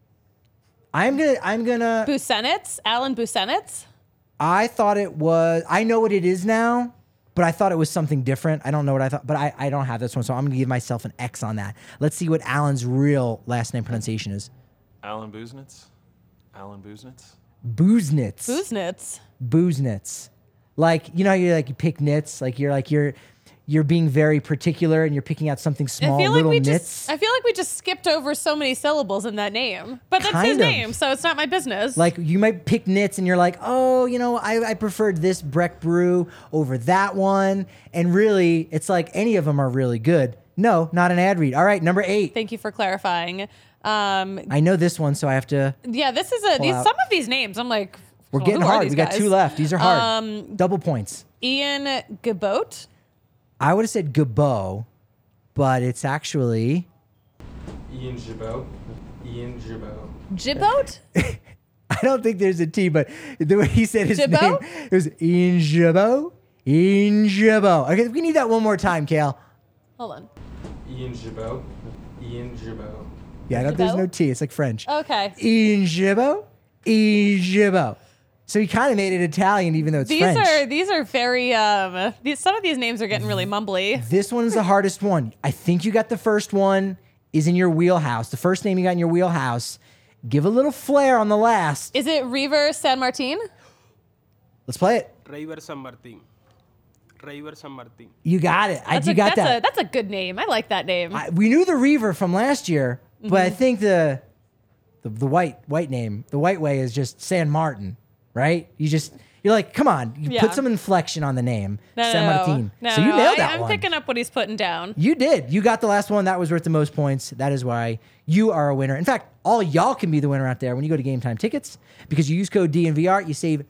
I'm gonna Busenitz, Alan Busenitz. I thought it was I know what it is now, but I thought it was something different. I don't know what I thought, but I don't have this one, so I'm gonna give myself an X on that. Let's see what Alan's real last name pronunciation is. Alan Busenitz. Alan Busenitz. Booznitz. Busenitz. Like, you know, you pick nits, you're being very particular and you're picking out something small, I feel little like nits. I feel like we just skipped over so many syllables in that name. But that's his Kind of. name, so it's not my business. Like you might pick nits and you're like, oh, you know, I preferred this Breck brew over that one. And really, it's like any of them are really good. No, not an ad read. All right, number 8. Thank you for clarifying. I know this one, so I have to. Yeah, this is out. some of these names. I'm like, We're well, getting who are hard. these We got guys? 2 left. These are hard. Double points. Ian Gabote. I would have said Gabo, but it's actually. Ian Gibault. Ian Gibault. Gibote? I don't think there's a T, but the way he said his Jabot? name, it was Ian Jabo. Ian Jabo. Okay, we need that one more time, Kale. Hold on. Ian Gibault. Ian Gibault. Yeah, there's Jabot? no T. It's like French. Okay. Ian Jabo. Ian Jabo. So he kind of made it Italian, even though it's French. These are very some of these names are getting really mumbly. This one's the hardest one. I think you got the first one is in your wheelhouse. The first name you got in your wheelhouse. Give a little flair on the last. Is it River San Martin? Let's play it. River San Martin. River San Martin. You got it. You got that. That's a good name. I like that name. We knew the Reaver from last year, but I think the white name, the white way is just San Martin, right? You're like, come on, put some inflection on the name, San Martin. No, so you nailed that I'm one. picking up what he's putting down. You did. You got the last one. That was worth the most points. That is why you are a winner. In fact, all y'all can be the winner out there when you go to Game Time Tickets because you use code DNVR. You save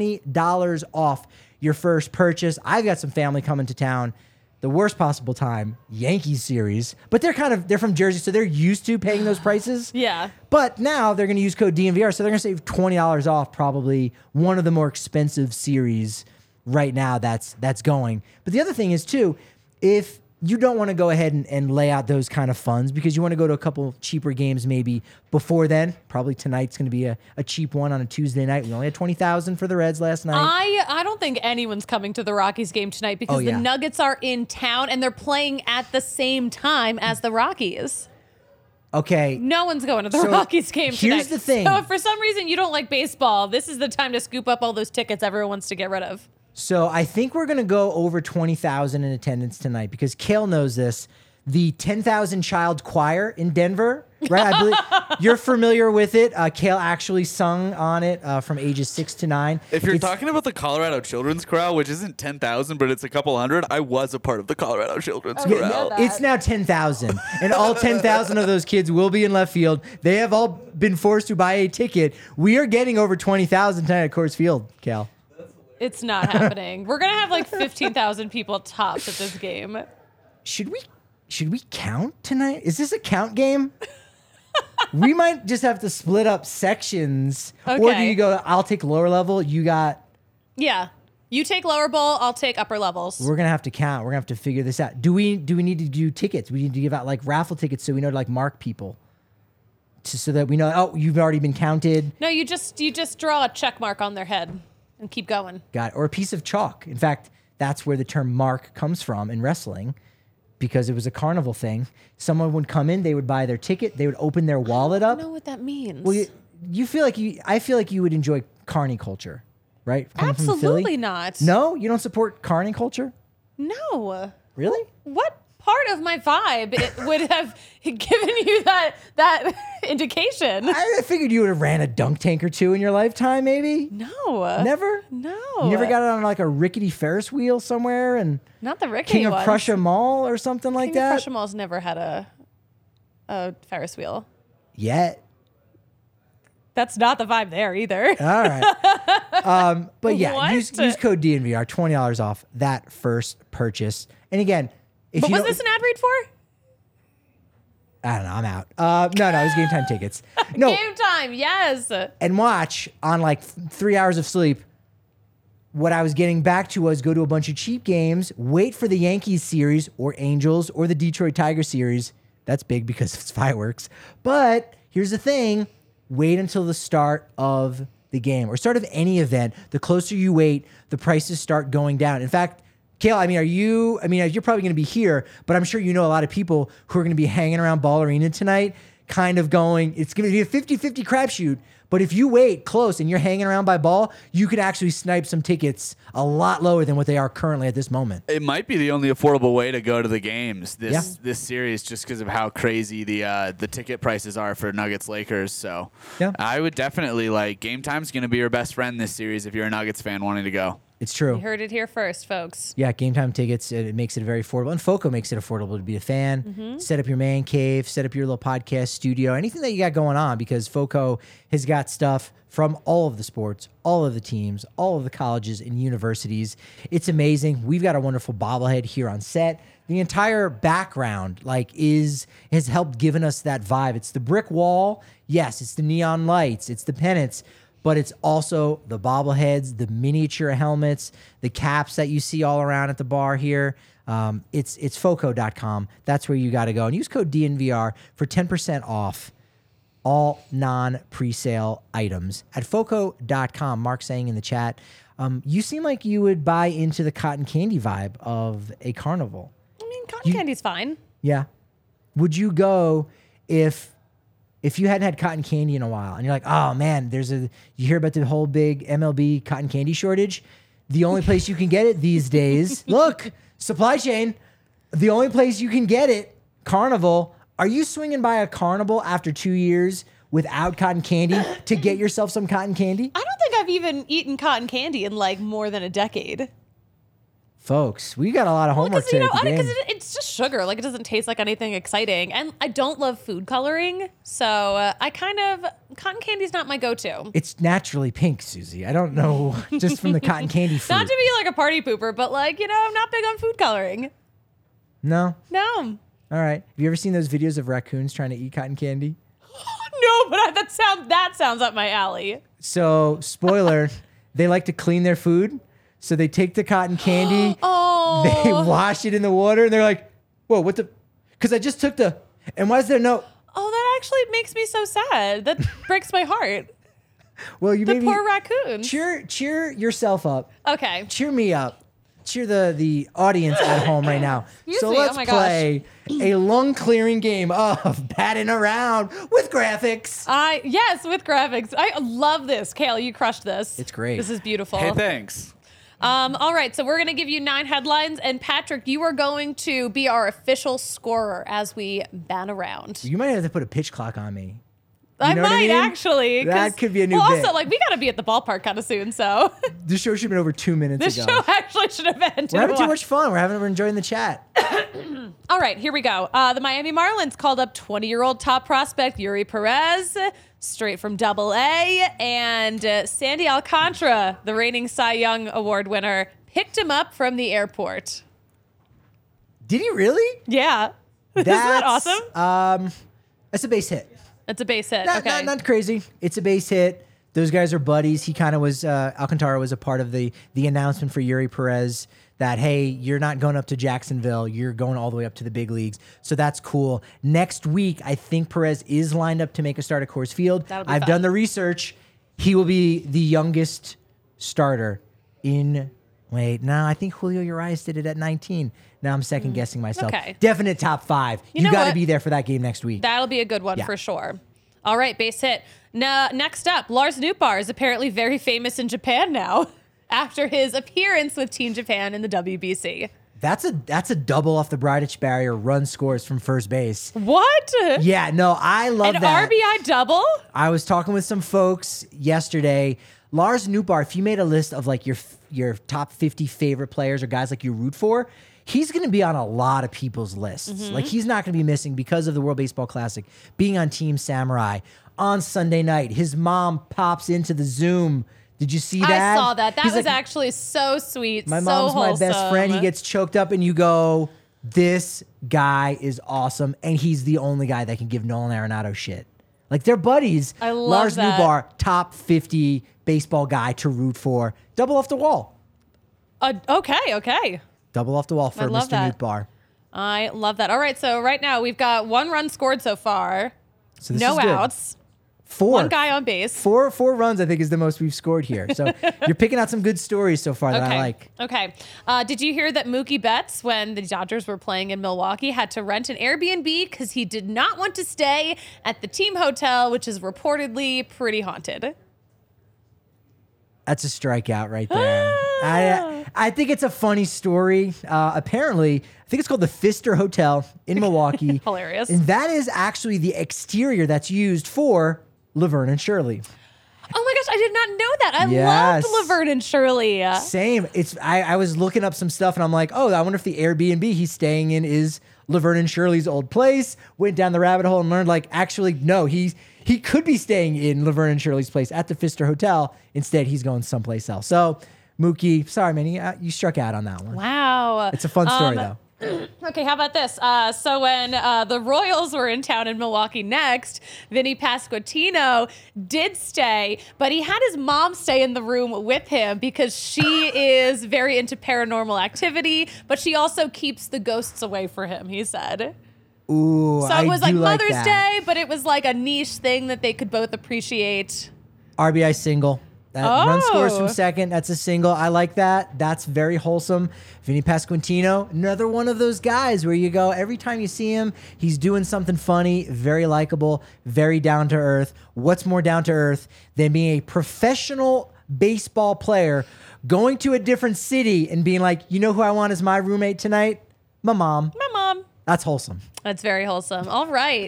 $20 off your first purchase. I've got some family coming to town. The worst possible time, Yankees series, but they're from Jersey, so they're used to paying those prices. Yeah. But now they're going to use code DNVR, so they're going to save $20 off probably one of the more expensive series right now that's going. But the other thing is too, if you don't want to go ahead and lay out those kind of funds because you want to go to a couple cheaper games maybe before then, probably tonight's going to be a cheap one on a Tuesday night. We only had 20,000 for the Reds last night. I don't think anyone's coming to the Rockies game tonight because the Nuggets are in town and they're playing at the same time as the Rockies. Okay. No one's going to the Rockies game tonight. Here's the thing. So if for some reason you don't like baseball, this is the time to scoop up all those tickets everyone wants to get rid of. So I think we're going to go over 20,000 in attendance tonight because Kale knows this. The 10,000 Child Choir in Denver, right? I believe you're familiar with it. Kale actually sung on it from ages 6 to 9. If you're talking about the Colorado Children's Chorale, which isn't 10,000, but it's a couple hundred, I was a part of the Colorado Children's Chorale. It's now 10,000, and all 10,000 of those kids will be in left field. They have all been forced to buy a ticket. We are getting over 20,000 tonight at Coors Field, Cal. It's not happening. We're going to have like 15,000 people tops at this game. Should we count tonight? Is this a count game? We might just have to split up sections. Okay. Or do you go, I'll take lower level, you got... Yeah. You take lower bowl, I'll take upper levels. We're gonna have to count. We're gonna have to figure this out. Do we need to do tickets? We need to give out like raffle tickets so we know to like mark people, so that we know. Oh, you've already been counted. No, you just draw a check mark on their head and keep going. Got it. Or a piece of chalk. In fact, that's where the term mark comes from in wrestling, because it was a carnival thing. Someone would come in, they would buy their ticket, they would open their wallet up. I don't know what that means. Well, you feel like I feel like you would enjoy carny culture. Right? Coming from Philly? Absolutely not. No? You don't support carny culture? No. Really? What part of my vibe it would have given you that indication? I figured you would have ran a dunk tank or two in your lifetime, maybe? No. Never? No. You never got it on like a rickety Ferris wheel somewhere and not the rickety King of ones. Prussia Mall or something like King that? of Prussia Mall's never had a Ferris wheel. Yet. That's not the vibe there either. All right. But yeah, use code DNVR, $20 off that first purchase. And again, if but you was this an ad read for? I don't know, I'm out. No, it was Game Time tickets. No. Game Time, yes. And watch on like 3 hours of sleep. What I was getting back to was go to a bunch of cheap games, wait for the Yankees series or Angels or the Detroit Tigers series. That's big because it's fireworks. But here's the thing. Wait until the start of the game or start of any event. The closer you wait, the prices start going down. In fact, Kale, you're probably going to be here, but I'm sure you know a lot of people who are going to be hanging around Ball Arena tonight, kind of going, it's going to be a 50-50 crapshoot. But if you wait close and you're hanging around by Ball, you could actually snipe some tickets a lot lower than what they are currently at this moment. It might be the only affordable way to go to the games this series, just because of how crazy the ticket prices are for Nuggets Lakers. So I would definitely Game Time's going to be your best friend this series if you're a Nuggets fan wanting to go. It's true. You heard it here first, folks. Yeah, Game Time tickets, it makes it very affordable. And FOCO makes it affordable to be a fan. Mm-hmm. Set up your man cave, set up your little podcast studio, anything that you got going on, because FOCO has got stuff from all of the sports, all of the teams, all of the colleges and universities. It's amazing. We've got a wonderful bobblehead here on set. The entire background has helped given us that vibe. It's the brick wall. Yes, it's the neon lights. It's the pennants. But it's also the bobbleheads, the miniature helmets, the caps that you see all around at the bar here. It's FOCO.com. That's where you got to go. And use code DNVR for 10% off all non-presale items at FOCO.com. Mark saying in the chat, you seem like you would buy into the cotton candy vibe of a carnival. I mean, cotton candy's fine. Yeah. Would you go if you hadn't had cotton candy in a while and you're like, oh man, you hear about the whole big MLB cotton candy shortage? The only place you can get it these days, look, supply chain, the only place you can get it, Carnival. Are you swinging by a Carnival after 2 years without cotton candy to get yourself some cotton candy? I don't think I've even eaten cotton candy in more than a decade. Folks, we got a lot of homework today. Because it's just sugar. It doesn't taste like anything exciting. And I don't love food coloring. So cotton candy's not my go-to. It's naturally pink, Susie. I don't know, just from the cotton candy fruit. Not to be like a party pooper, but I'm not big on food coloring. No? No. All right. Have you ever seen those videos of raccoons trying to eat cotton candy? No, but that sounds up my alley. So, spoiler, they like to clean their food. So they take the cotton candy, they wash it in the water, and they're like, whoa, what the? Because I just took and why is there no? Oh, that actually makes me so sad. That breaks my heart. Well, you the poor raccoons. Cheer yourself up. Okay. Cheer me up. Cheer the audience at home right now. Let's play a lung clearing game of batting around with graphics. Yes, with graphics. I love this. Kale, you crushed this. It's great. This is beautiful. Hey, thanks. All right, so we're going to give you 9 headlines, and Patrick, you are going to be our official scorer as we ban around. You might have to put a pitch clock on me. I might actually. That could be a new bit. Also, we got to be at the ballpark kind of soon, so. This show should have been over 2 minutes ago. This show actually should have ended. We're having too much fun. We're enjoying the chat. All right, here we go. The Miami Marlins called up 20-year-old top prospect Yuri Perez, straight from Double-A, and Sandy Alcantara, the reigning Cy Young Award winner, picked him up from the airport. Did he really? Yeah. Isn't that awesome? That's a base hit. It's a base hit. Not crazy. It's a base hit. Those guys are buddies. He kind of was, Alcantara was a part of the announcement for Yuri Perez that, hey, you're not going up to Jacksonville. You're going all the way up to the big leagues. So that's cool. Next week, I think Perez is lined up to make a start at Coors Field. I've done the research. He will be the youngest starter in... Wait, no, I think Julio Urias did it at 19. Now I'm second guessing myself. Okay. Definite top 5. You got to be there for that game next week. That'll be a good one for sure. All right, base hit. Now, next up, Lars Nootbaar is apparently very famous in Japan now after his appearance with Team Japan in the WBC. That's a double off the Bridich barrier, run scores from first base. What? Yeah, no, I love that. An RBI double? I was talking with some folks yesterday. Lars Nootbaar, if you made a list of like your top 50 favorite players or guys like you root for, he's going to be on a lot of people's lists. Like he's not going to be missing because of the World Baseball Classic, being on Team Samurai. On Sunday night, his mom pops into the Zoom. Did you see that? I saw that. That was actually so sweet. My mom's my best friend. He gets choked up and you go, this guy is awesome. And he's the only guy that can give Nolan Arenado shit. Like they're buddies. I love Lars that. Nootbaar, top 50 baseball guy to root for. Double off the wall. Okay. Double off the wall for Mr. Nootbaar. I love that. All right, so right now we've got 1 run scored so far. So this no is good. outs. 4. 1 guy on base. 4 runs, I think, is the most we've scored here. So you're picking out some good stories so far that I like. Okay. Did you hear that Mookie Betts, when the Dodgers were playing in Milwaukee, had to rent an Airbnb because he did not want to stay at the team hotel, which is reportedly pretty haunted? That's a strikeout right there. I think it's a funny story. Apparently, I think it's called the Pfister Hotel in Milwaukee. Hilarious. And that is actually the exterior that's used for Laverne and Shirley. Oh my gosh, I did not know that. I loved Laverne and Shirley. Same. I was looking up some stuff and I'm like, oh, I wonder if the Airbnb he's staying in is Laverne and Shirley's old place. Went down the rabbit hole and learned, like, actually, no, he could be staying in Laverne and Shirley's place at the Pfister Hotel. Instead, he's going someplace else. So, Mookie, sorry, man, you struck out on that one. Wow. It's a fun story, though. Okay, how about this? So when the Royals were in town in Milwaukee next, Vinny Pasquantino did stay, but he had his mom stay in the room with him because she is very into paranormal activity, but she also keeps the ghosts away for him, he said. Ooh, so it was like Mother's Day, but it was like a niche thing that they could both appreciate. RBI single. That run scores from second. That's a single. I like that. That's very wholesome. Vinny Pasquantino, another one of those guys where you go, every time you see him, he's doing something funny, very likable, very down to earth. What's more down to earth than being a professional baseball player, going to a different city and being like, you know who I want as my roommate tonight? My mom. My mom. That's wholesome. That's very wholesome. All right.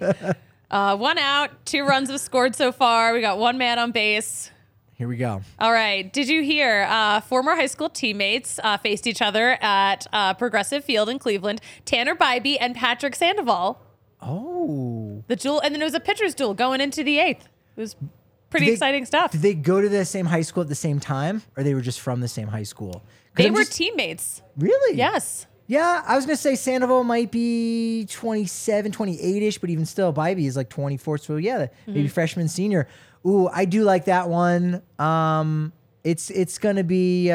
1 out, 2 runs have scored so far. We got 1 man on base. Here we go. All right. Did you hear former high school teammates faced each other at Progressive Field in Cleveland? Tanner Bybee and Patrick Sandoval. Oh. The duel, and then it was a pitcher's duel going into the 8th. It was pretty exciting stuff. Did they go to the same high school at the same time, or they were just from the same high school? They were teammates. Really? Yes. Yeah, I was going to say Sandoval might be 27, 28-ish, but even still, Bybee is like 24. So yeah, maybe freshman, senior. Ooh, I do like that one. It's going to be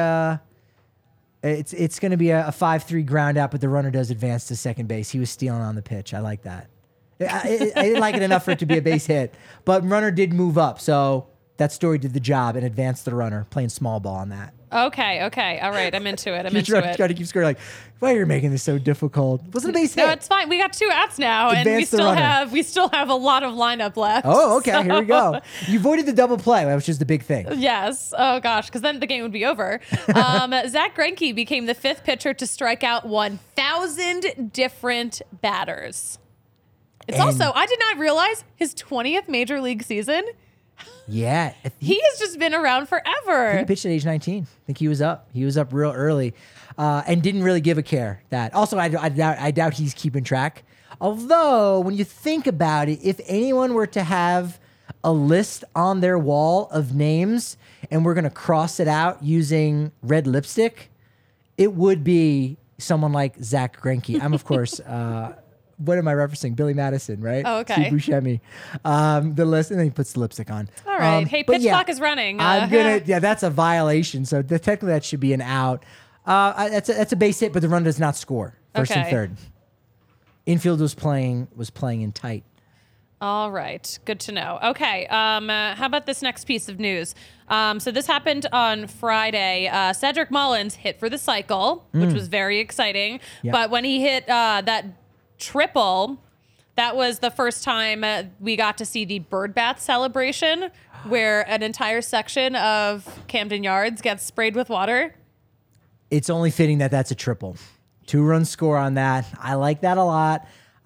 it's going to be a 5-3 ground out, but the runner does advance to second base. He was stealing on the pitch. I like that. I didn't like it enough for it to be a base hit, but runner did move up, so that story did the job and advanced the runner, playing small ball on that. Okay. All right, I'm into it. Trying to keep scoring. Like, why are you making this so difficult? Wasn't a base hit. No, it's fine. We got 2 outs now, and we still have a lot of lineup left. Oh, okay. So. Here we go. You avoided the double play, which is the big thing. Yes. Oh gosh, because then the game would be over. Zach Greinke became the 5th pitcher to strike out 1,000 different batters. It's also, I did not realize, his 20th major league season. Yeah. He has just been around forever. He pitched at age 19. I think he was up. He was up real early and didn't really give a care. That also, I doubt he's keeping track. Although, when you think about it, if anyone were to have a list on their wall of names and we're going to cross it out using red lipstick, it would be someone like Zach Greinke. I'm, of course... what am I referencing? Billy Madison, right? Oh, okay. Steve Buscemi. The list, and then he puts the lipstick on. All right. Hey, pitch clock is running. That's a violation. So technically that should be an out. That's a base hit, but the run does not score. First and third. Infield was playing in tight. All right. Good to know. Okay. How about this next piece of news? So this happened on Friday. Cedric Mullins hit for the cycle, which was very exciting. Yep. But when he hit that triple, that was the first time we got to see the bird bath celebration, where an entire section of Camden Yards gets sprayed with water. It's only fitting that that's a triple. 2-run score on that. I like that a lot.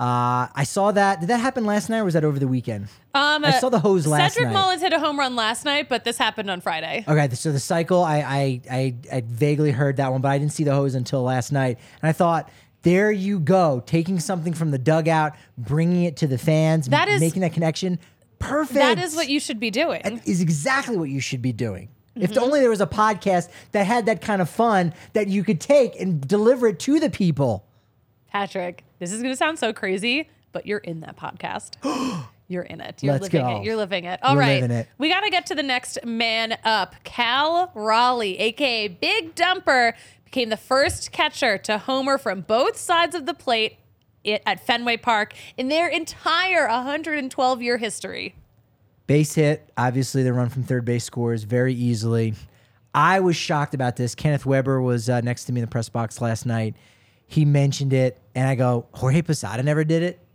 I saw that. Did that happen last night or was that over the weekend? I saw the hose last night. Cedric Mullins hit a home run last night, but this happened on Friday. Okay, so the cycle, I vaguely heard that one, but I didn't see the hose until last night. And I thought, there you go, taking something from the dugout, bringing it to the fans, making that connection. Perfect. That is what you should be doing. That is exactly what you should be doing. If only there was a podcast that had that kind of fun that you could take and deliver it to the people. Patrick, this is going to sound so crazy, but you're in that podcast. You're in it. You're living it. You're living it. All right. We got to get to the next man up. Cal Raleigh, a.k.a. Big Dumper, became the first catcher to homer from both sides of the plate at Fenway Park in their entire 112-year history. Base hit. Obviously, the run from third base scores very easily. I was shocked about this. Kenneth Weber was next to me in the press box last night. He mentioned it, and I go, Jorge Posada never did it.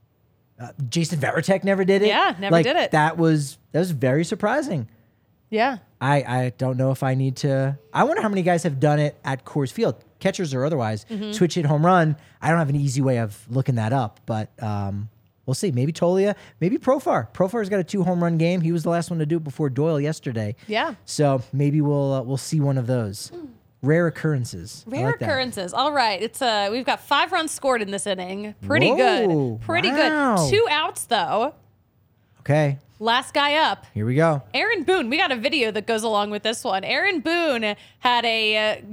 Jason Varitek never did it. Yeah, never did it. That was very surprising. Yeah. I don't know if I need to. I wonder how many guys have done it at Coors Field, catchers or otherwise. Switch hit home run. I don't have an easy way of looking that up, but we'll see. Maybe Tolia, maybe Profar. Profar's got a 2-home run game. He was the last one to do it before Doyle yesterday. Yeah. So maybe we'll see one of those. Rare occurrences. Rare occurrences. All right. It's we've got 5 runs scored in this inning. Pretty good. Pretty good. 2 outs though. Okay. Last guy up. Here we go. Aaron Boone. We got a video that goes along with this one. Aaron Boone had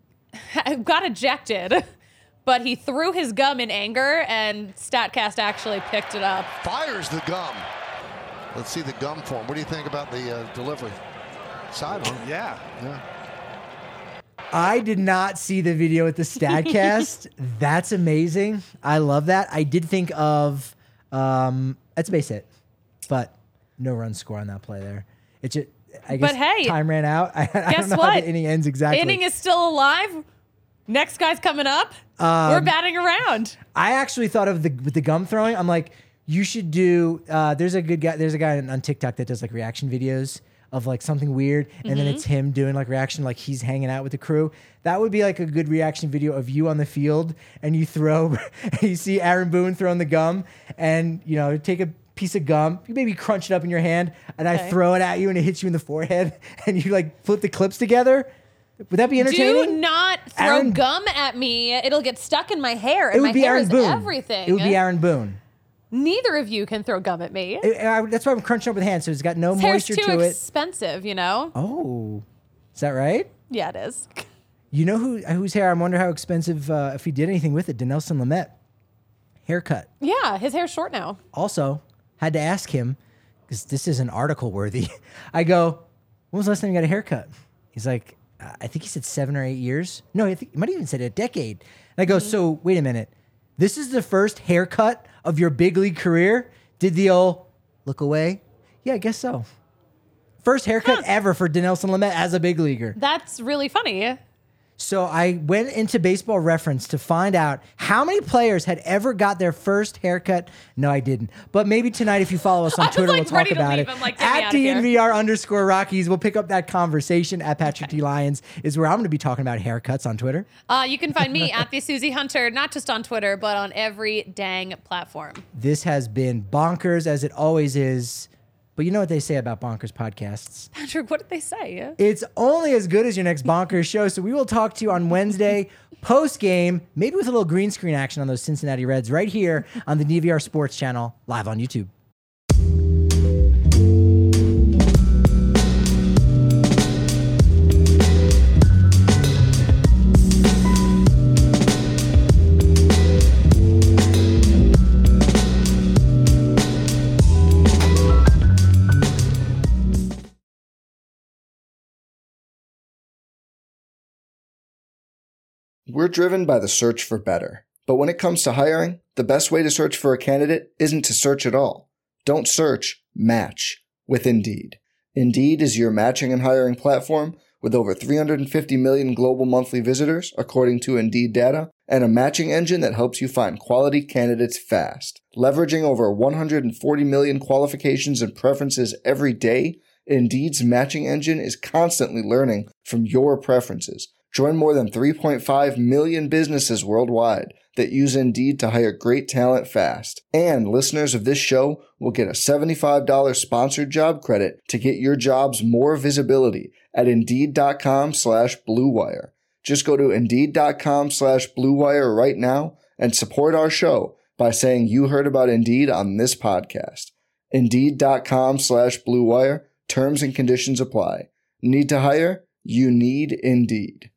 got ejected, but he threw his gum in anger, and StatCast actually picked it up. Fires the gum. Let's see the gum form. What do you think about the delivery? Sidearm. Yeah. I did not see the video at the StatCast. That's amazing. I love that. I did think of that's a base hit, but no run score on that play there. It's just, I guess, time ran out. I don't know how the inning ends exactly. Inning is still alive. Next guy's coming up. We're batting around. I actually thought of with the gum throwing. I'm like, you should do. There's a guy on TikTok that does like reaction videos of like something weird, and then it's him doing like reaction, like he's hanging out with the crew. That would be like a good reaction video of you on the field, and you throw, and you see Aaron Boone throwing the gum, and you know, take a piece of gum, you maybe crunch it up in your hand, and I throw it at you, and it hits you in the forehead, and you like flip the clips together. Would that be entertaining? Do not throw gum at me. It'll get stuck in my hair, and my hair is everything. It would be Aaron Boone. Neither of you can throw gum at me. That's why I'm crunching up with hands, so it's got no moisture to it. Hair's too expensive, you know? Oh, is that right? Yeah, it is. You know whose hair? I wonder how expensive, if he did anything with it. Dinelson Lamet. Haircut. Yeah, his hair's short now. Also, had to ask him, because this isn't article worthy. I go, when was the last time you got a haircut? He's like, I think he said 7 or 8 years. No, I think he might have even said a decade. And I go, so wait a minute. This is the first haircut of your big league career? Did the old look away? Yeah, I guess so. First haircut ever for Dinelson Lamet as a big leaguer. That's really funny. So I went into Baseball Reference to find out how many players had ever got their first haircut. No, I didn't. But maybe tonight, if you follow us on Twitter, we'll talk about it. At DNVR_Rockies, we'll pick up that conversation. At Patrick T. Lyons is where I'm going to be talking about haircuts on Twitter. You can find me at the Susie Hunter, not just on Twitter, but on every dang platform. This has been bonkers, as it always is. But you know what they say about bonkers podcasts. Patrick, what did they say? It's only as good as your next bonkers show. So we will talk to you on Wednesday, post-game, maybe with a little green screen action on those Cincinnati Reds right here on the DVR Sports Channel, live on YouTube. We're driven by the search for better. But when it comes to hiring, the best way to search for a candidate isn't to search at all. Don't search, match with Indeed. Indeed is your matching and hiring platform with over 350 million global monthly visitors, according to Indeed data, and a matching engine that helps you find quality candidates fast. Leveraging over 140 million qualifications and preferences every day, Indeed's matching engine is constantly learning from your preferences. Join more than 3.5 million businesses worldwide that use Indeed to hire great talent fast. And listeners of this show will get a $75 sponsored job credit to get your jobs more visibility at Indeed.com/Blue Wire. Just go to Indeed.com/Blue Wire right now and support our show by saying you heard about Indeed on this podcast. Indeed.com/Blue Wire. Terms and conditions apply. Need to hire? You need Indeed.